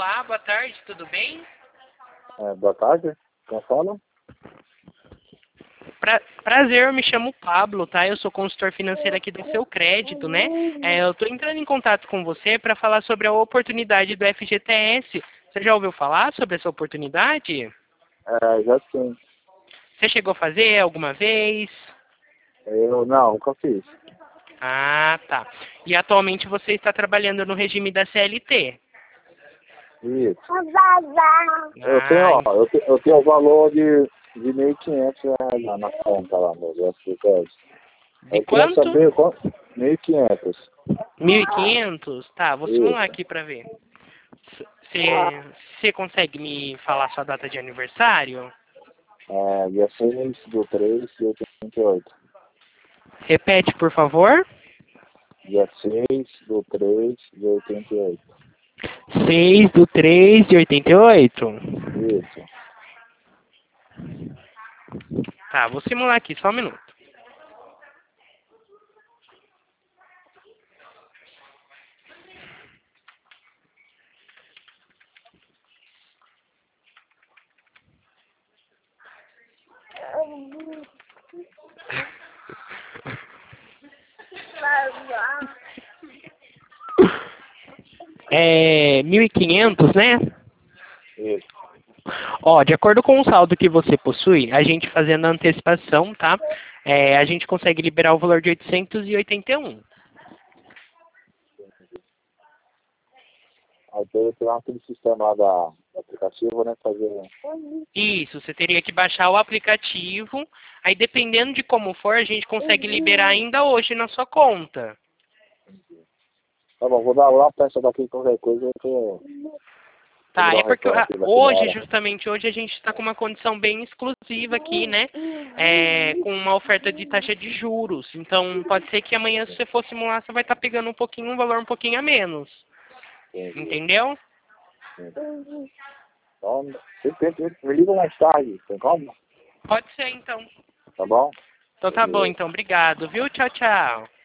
Olá, boa tarde, tudo bem? Boa tarde, quem fala? Prazer, eu me chamo Pablo, tá? Eu sou consultor financeiro aqui do Seu Crédito, né? Eu tô entrando em contato com você para falar sobre a oportunidade do FGTS. Você já ouviu falar sobre essa oportunidade? Já sim. Você chegou a fazer alguma vez? Eu não, nunca fiz. Ah, tá. E atualmente você está trabalhando no regime da CLT? Isso. Eu tenho, Ah, eu tenho o valor de 1.500 reais lá na conta lá no FGTS. de Eu queria quanto? saber quanto? 1.500. 1.500? Tá, vou simular Isso. aqui para ver. Você consegue me falar sua data de aniversário? Dia 6/3/88. Repete, por favor. Dia 6/3/88. 6/3/88. Isso. Tá, vou simular aqui, só um minuto. É 1.500, né? Isso. Ó, de acordo com o saldo que você possui, a gente fazendo a antecipação, tá? A gente consegue liberar o valor de 881. Aí eu tenho aquele sistema lá do aplicativo, né? Fazer. Isso, você teria que baixar o aplicativo. Aí, dependendo de como for, a gente consegue liberar ainda hoje na sua conta. Tá bom, vou dar lá, peça daqui qualquer coisa que eu vou Tá, dar é um porque retorno aqui daqui da hoje, hora. justamente hoje, a gente está com uma condição bem exclusiva aqui, né? Com uma oferta de taxa de juros. Então, pode ser que amanhã, se você for simular, você vai estar pegando um valor um pouquinho a menos. Entendi. Entendeu? Entendi. Então, me liga mais tarde, tem como? Pode ser, então. Tá bom? Então tá bom, Beleza. então. Obrigado, viu? Tchau, tchau.